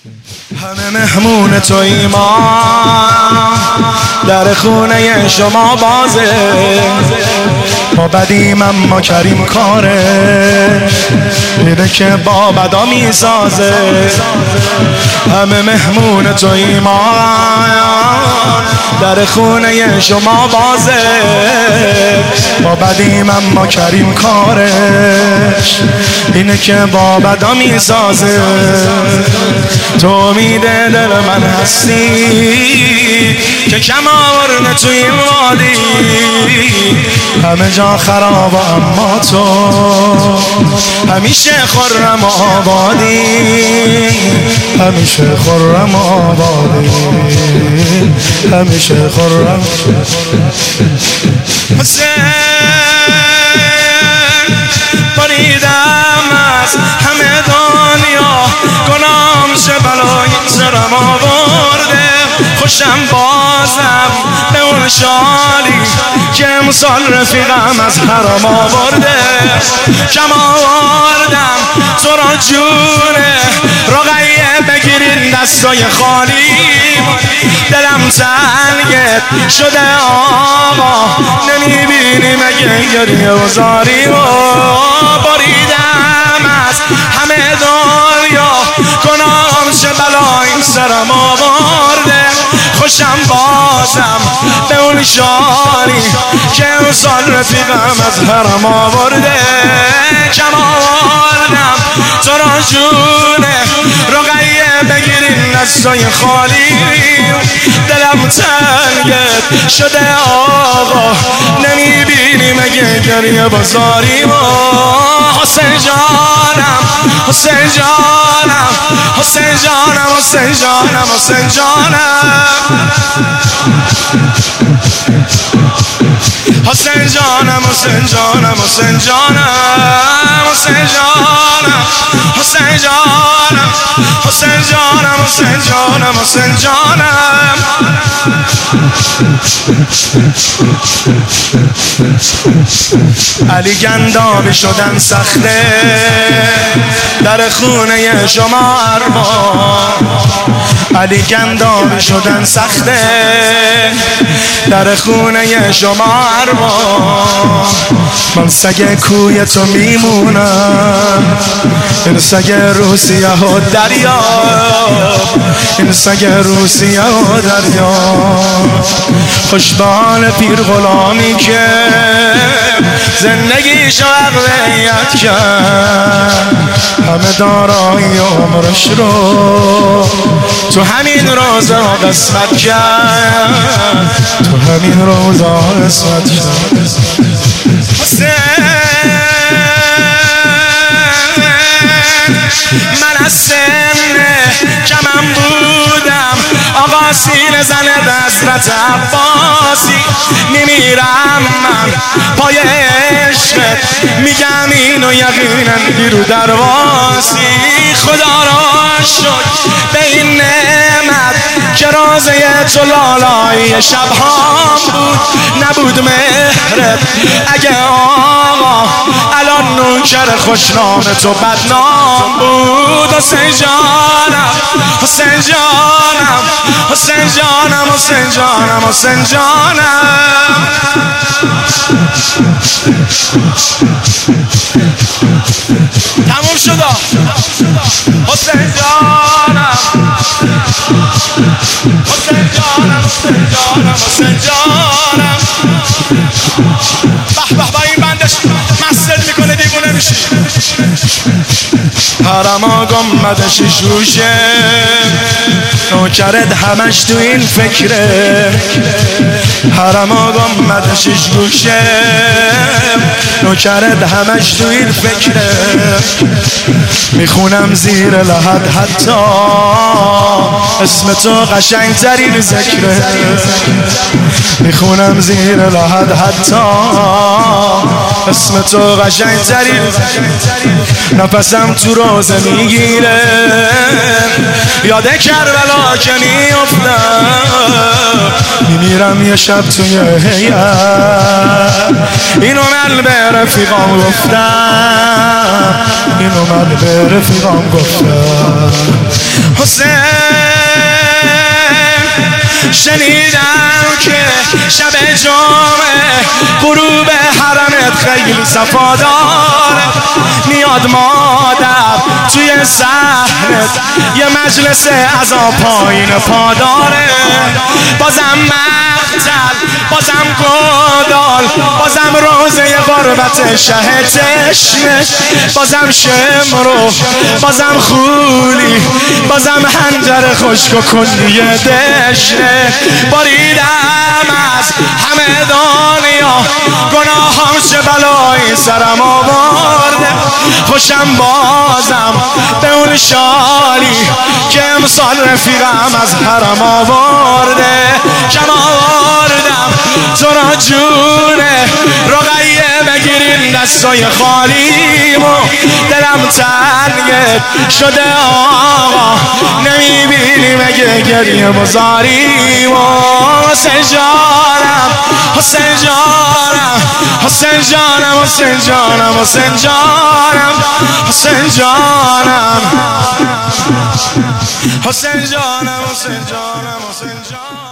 همه مهمون تویی ما، در خونه شما بازه، ما بدیم اما کریم کاره، میره که با بدا میسازه. همه مهمون تویی ما، در خونه شما بازه، ما بدیم اما کریم کارش اینه که با بدا میسازه. تو امید دل من هستی که کم آورده توی این وادی، همه جا خراب اما تو همیشه خرم آبادی، همیشه خرم آبادی، همیشه خرم. حسین بریدم از همه دنیا، گناهم شه بلای سرم آورده، خوشم بازم به اون شالی که امسال رفیقم از حرام آورده. کم آوردم تو را جونه رقیه بگیرین دستای خالی، دلم تنگت شده آقا نمیبینی مگه گریه و زاری. و بریدم از همه دنیا، گناهم شه بلای سرم آورده، خوشم بازم به اون شاری که امسال رفیقم از حرم آورده. کم آوردم تو را جونه رقیه بگیرین دستای خالی، دلم تنگت شده آقا نمیبینی مگه گریه بازاری. و حسین جانم حسین جانم حسین جانم حسین جانم حسین جانم حسین جانم حسین جانم حسین جانم حسین جانم حسین جانم حسین جانم حسین جانم حسین جانم. علی گندابی شدن سخته در خونه شما ارباب، علی گندابی شدن سخته در خونه شما ارباب. من سگ کوی تو میمونم، این سگ روسیه و دریا، این سگ روسیه و دریا. خوشبال پیر غلامی که زندگیشو اقلیت کرد، همه دارایی عمرش رو تو همین روزا قسمت کرد، تو همین روزا قسمت کرد. من از سن کمم بودم، آقا سینه زنه حضرت عباسی، میمیرم من پای عشقت، میگم اینو یقینا بیرو درواسی. خدا را شکر به این نعمت که رازه تو لالای شبهام بود، نبود مهرت اگه آقا الان نوکر خوشنام تو بدنام بود. حسین جانم حسین جانم حسین جانم حسین جانم حسین جانم. تموم شد حسین جانم حسین جانم حسین جانم حسین جانم. به به با این بندش مستر میکنه دیوونه میشی. حرم آقا مدشی شوشه، نوکرت همش تو این فکره. حرم آقا مدشیش گوشه، نوکرت همش تو این فکره. میخونم زیر لحد حتی اسم تو قشنگ ترین ذکره، میخونم زیر لحد حتی اسم تو قشنگ ترین. نفسم تو روزه میگیره، یاد کربلا که میافتم، میمیرم یه شب توی هیئت، اینو من به رفیقام گفتم، اینو من به رفیقام گفتم. حسین شنیدم که شب جمعه غروب حرمت خیلی صفا داره، میاد مادر توی صحنت یه مجلس از پایین پا داره، بازم مقتل، بازم گدال، بازم روزه غربت شه تشنه، بازم شمرو، بازم خولی، بازم هنجر خشک و کندی دشنه، باریدم از همه دنیا گناهام چه بلایی سرم آورده، خوشم بازم به اون شالی که امسال رفیقم از حرم آورده، کم آوردم تو را جونه رقیه بگیرین دستای خالیمو، دلم تنگت شده آقا نمیبینی مگه گریه مزاریمو، حسین جانم، حسین جانم، حسین جانم، حسین جانم، حسین جانم، حسین جانم، حسین جانم، حسین جانم، حسین جانم.